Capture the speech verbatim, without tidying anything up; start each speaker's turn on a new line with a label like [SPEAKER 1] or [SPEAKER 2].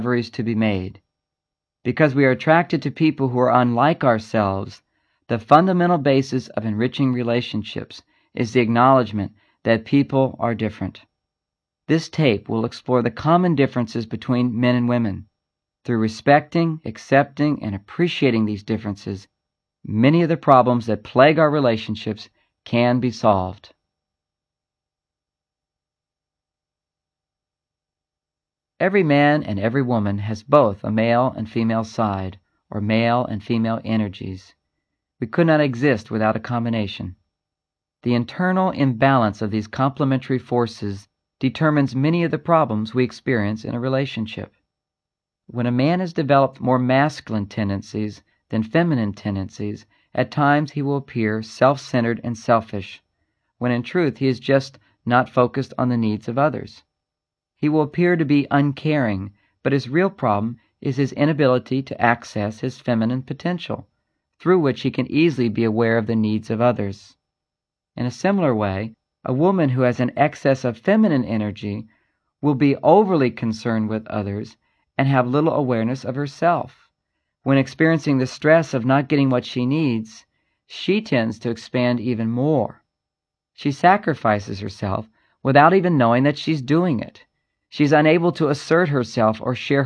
[SPEAKER 1] discoveries to be made. Because we are attracted to people who are unlike ourselves, the fundamental basis of enriching relationships is the acknowledgement that people are different. This tape will explore the common differences between men and women. Through respecting, accepting, and appreciating these differences, many of the problems that plague our relationships can be solved. Every man and every woman has both a male and female side, or male and female energies. We could not exist without a combination. The internal imbalance of these complementary forces determines many of the problems we experience in a relationship. When a man has developed more masculine tendencies than feminine tendencies, at times he will appear self-centered and selfish, when in truth he is just not focused on the needs of others. He will appear to be uncaring, but his real problem is his inability to access his feminine potential, through which he can easily be aware of the needs of others. In a similar way, a woman who has an excess of feminine energy will be overly concerned with others and have little awareness of herself. When experiencing the stress of not getting what she needs, she tends to expand even more. She sacrifices herself without even knowing that she's doing it. She's unable to assert herself or share